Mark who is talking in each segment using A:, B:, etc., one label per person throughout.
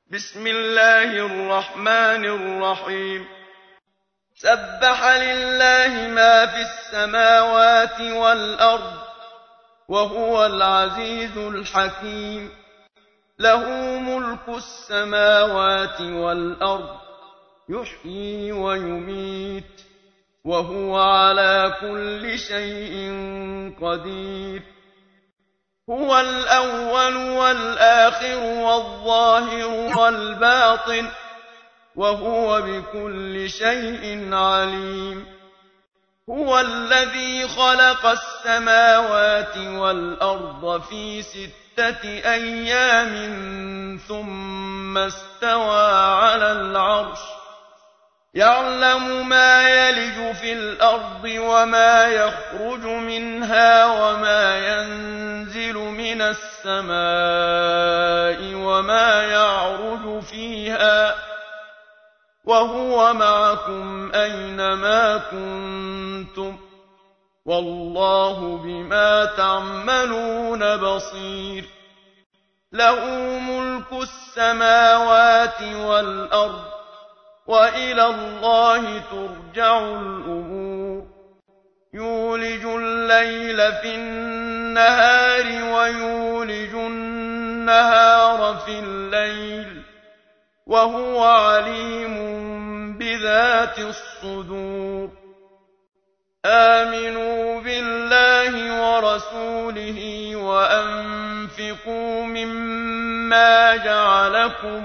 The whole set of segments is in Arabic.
A: بسم الله الرحمن الرحيم سبح لله ما في السماوات والأرض وهو العزيز الحكيم له ملك السماوات والأرض يحيي ويميت وهو على كل شيء قدير هو الأول والآخر والظاهر والباطن وهو بكل شيء عليم هو الذي خلق السماوات والأرض في 6 أيام ثم استوى على العرش يعلم ما يلج في الأرض وما يخرج منها وما ينزل من السماء وما يعرج فيها وهو معكم أينما كنتم والله بما تعملون بصير له ملك السماوات والأرض وإلى الله ترجع الأمور يولج الليل في النهار ويولج النهار في الليل وهو عليم بذات الصدور آمنوا بالله ورسوله وأنفقوا مما جعلكم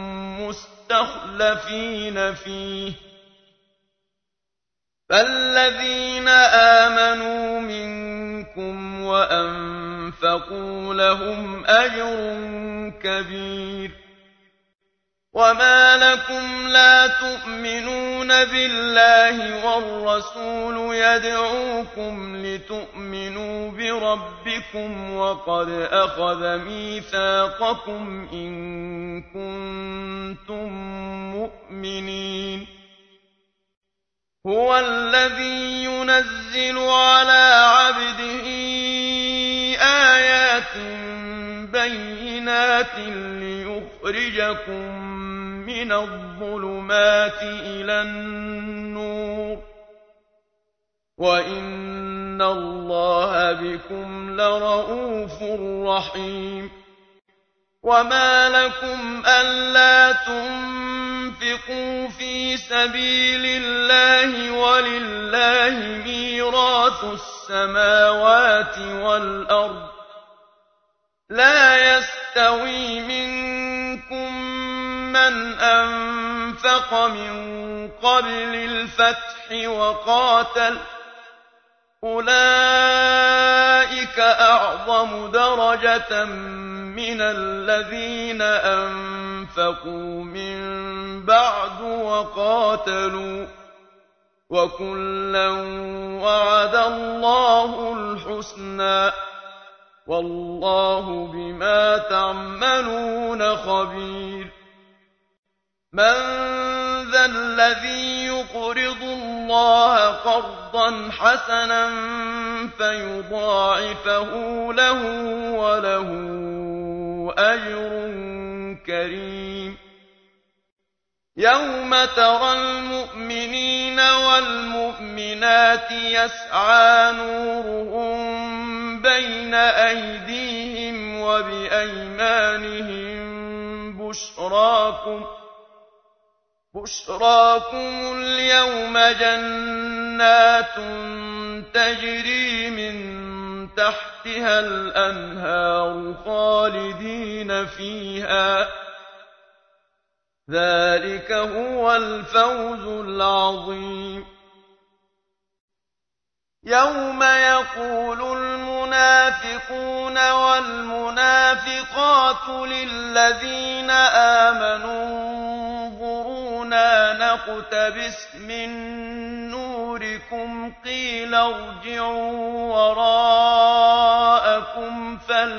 A: مستخلفين فيه فالذين آمنوا منكم وأنفقوا لهم أجر كبير وما لكم لا تؤمنون بالله والرسول يدعوكم لتؤمنوا بربكم وقد أخذ ميثاقكم إن كنتم مؤمنين هو الذي ينزل على عبده آيات بينات ليخرجكم من الظلمات إلى النور وإن الله بكم لرءوف رحيم وما لكم ألا تنفقوا في سبيل الله ولله ميراث السماوات والأرض لا يستوي منكم من أنفق من قبل الفتح وقاتل أولئك أعظم درجة من الذين أنفقوا من بعد وقاتلوا وكلا وعد الله الحسنى والله بما تعملون خبير من ذا الذي يقرض الله قرضا حسنا فيضاعفه له وله أجر كريم يوم ترى المؤمنين والمؤمنات يسعى نورهم بين أيديهم وبأيمانهم بشراكم اليوم جنات تجري من تحتها الأنهار خالدين فيها ذلك هو الفوز العظيم يوم يقول المنافقون والمنافقات للذين آمنوا انظرونا نقتبس من نوركم قيل ارجعوا وراءكم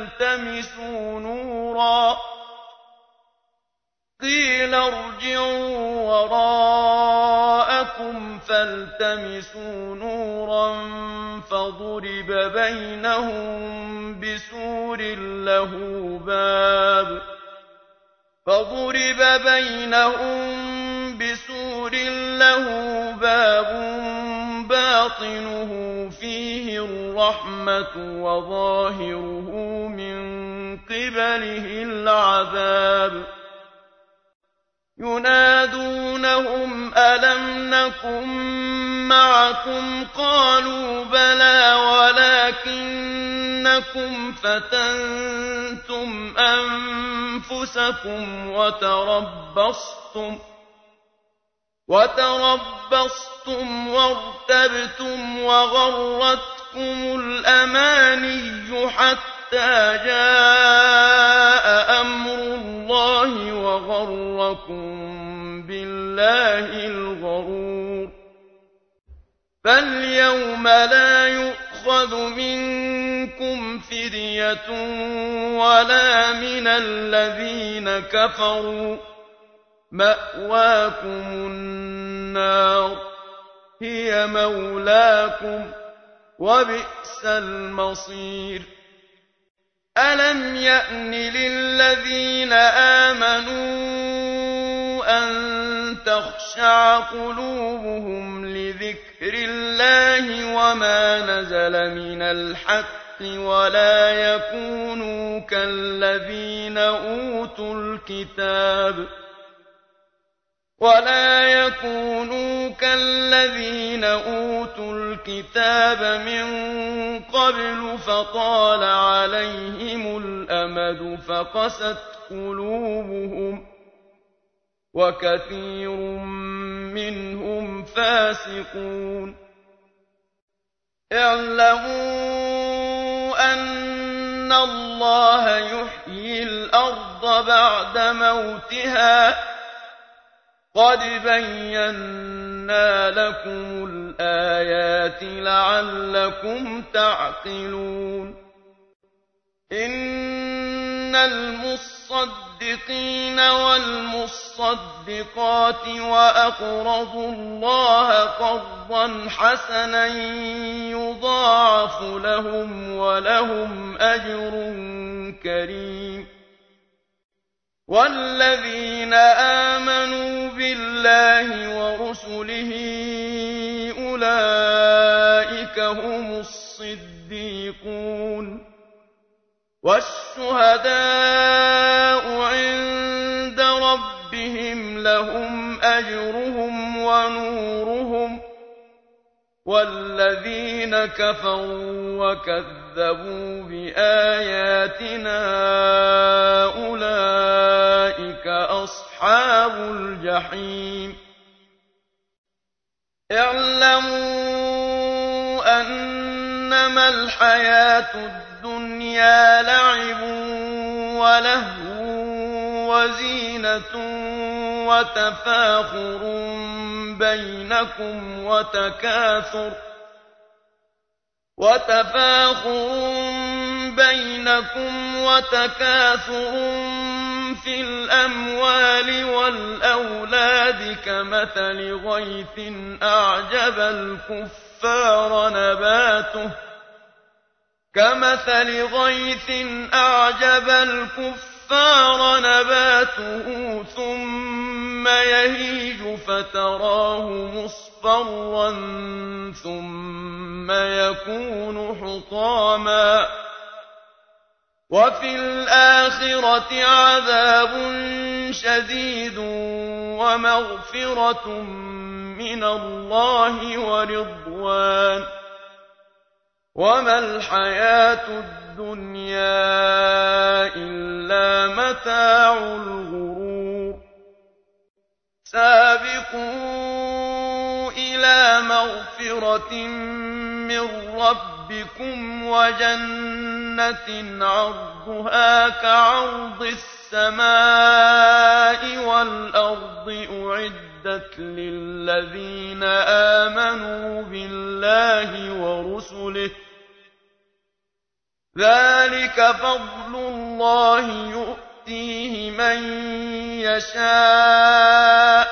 A: فالتمسوا نورا فضرب بينهم بسور له باب فضرب بينهم بسور له باب باطنه فيه الرحمة وظاهره من قبله العذاب ينادونهم ألم نكن معكم قالوا بلى ولكنكم فتنتم أنفسكم وتربصتم وارتبتم وغرتكم الأماني حتى جاء أمر الله وغركم بالله الغرور فاليوم لا يؤخذ منكم فدية ولا من الذين كفروا مأواكم النار هي مولاكم وبئس المصير ألم يأن للذين آمنوا أن تخشع قلوبهم لذكر الله وما نزل من الحق ولا يكونوا كالذين أوتوا الكتاب من قبل فطال عليهم الأمد فقست قلوبهم وكثير منهم فاسقون اعلموا أن الله يحيي الأرض بعد موتها قد بينا لكم الآيات لعلكم تعقلون إن المصدقين والمصدقات وأقرضوا الله قرضا حسنا يضاعف لهم ولهم أجر كريم والذين آمنوا بالله ورسله أولئك هم الصديقون والشهداء عند ربهم لهم أجرهم ونورهم والذين كفروا وكذبوا بآياتنا أولئك أصحاب الجحيم اعلموا أنما الحياة الدنيا لعب ولهو وزينة وتفاخر بينكم وتكاثر في الأموال والأولاد كمثل غيث أعجب الكفار نباته ثم يهيج فتراه مصفرا ثم يكون حطاما وفي الآخرة عذاب شديد ومغفرة من الله ورضوان وما الحياة الدنيا إلا متاع الغرور سابقوا إلى مغفرة من ربكم وجنة عرضها كعرض السماء والأرض أعدت للذين آمنوا بالله ورسله ذلك فضل الله يؤتيه من يشاء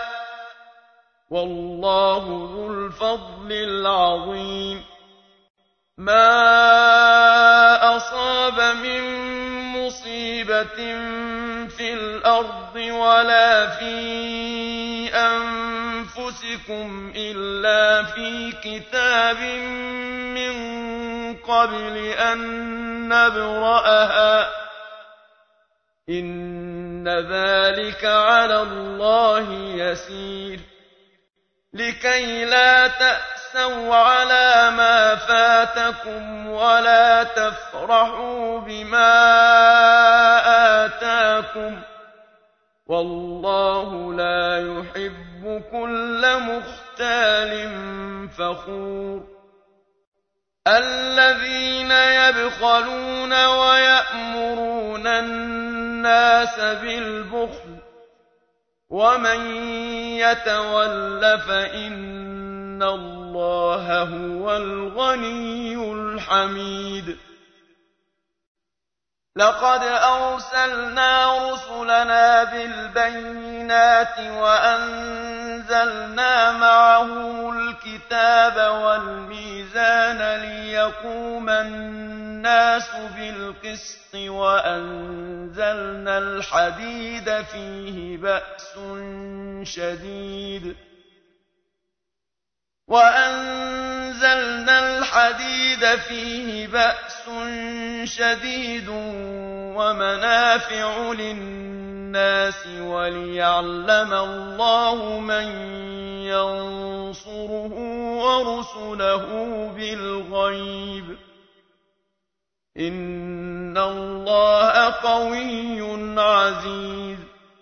A: والله ذو الفضل العظيم ما أصاب من مصيبة في الأرض ولا في أنفسكم إلا في كتاب من قبل أن نبرأها إن ذلك على الله يسير لكي لا تأسوا على ما فاتكم ولا تفرحوا بما آتاكم والله لا يحب كل مختال فخور الذين يبخلون ويأمرون الناس بالبخل ومن يتول فإن الله هو الغني الحميد لقد أرسلنا رسلنا بالبينات وأنزلنا معهم الكتاب والميزان ليقوم الناس بالقسط وأنزلنا الحديد فيه بأس شديد ومنافع للناس وليعلم الله من ينصره ورسله بالغيب إن الله قوي عزيز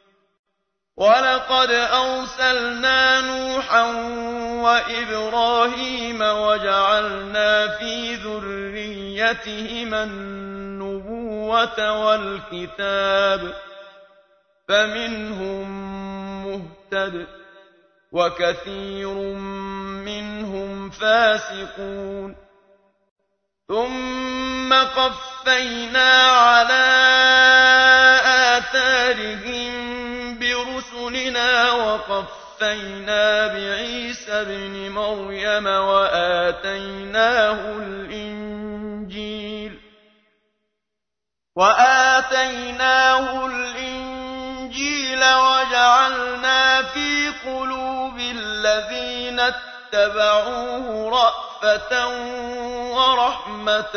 A: ولقد أرسلنا نوحا وإبراهيم وجعلنا في ذريتهما النبوة والكتاب فمنهم مهتد وكثير منهم فاسقون ثم قفينا على آثارهم برسلنا وقفينا بعيسى ابن مريم وآتيناه الإنجيل وجعلنا في قلوب الذين اتبعوه رأفة ورحمة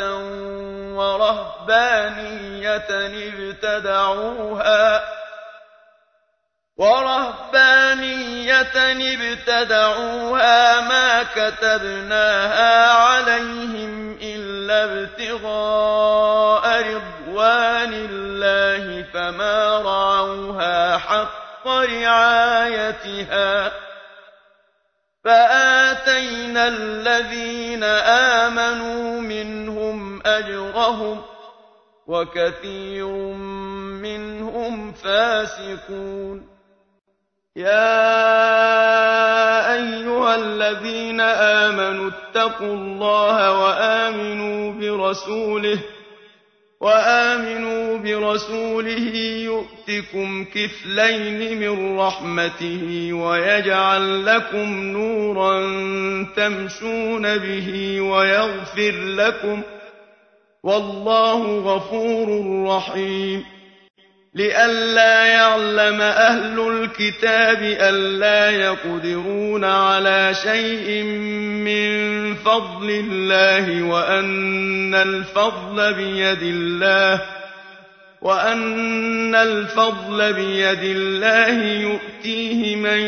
A: ورهبانية ابتدعوها ما كتبناها عليهم إلا ابتغاء رضوان الله فما رعوها حق رعايتها فآتينا الذين آمنوا منهم أجرهم وكثير منهم فاسقون يا أيها الذين آمنوا اتقوا الله وآمنوا برسوله يؤتكم كفلين من رحمته ويجعل لكم نورا تمشون به ويغفر لكم والله غفور رحيم لئلا يعلم أهل الكتاب ألا يقدرون على شيء من فضل الله وأن الفضل بيد الله يؤتيه من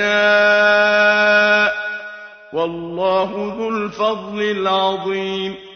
A: يشاء والله ذو الفضل العظيم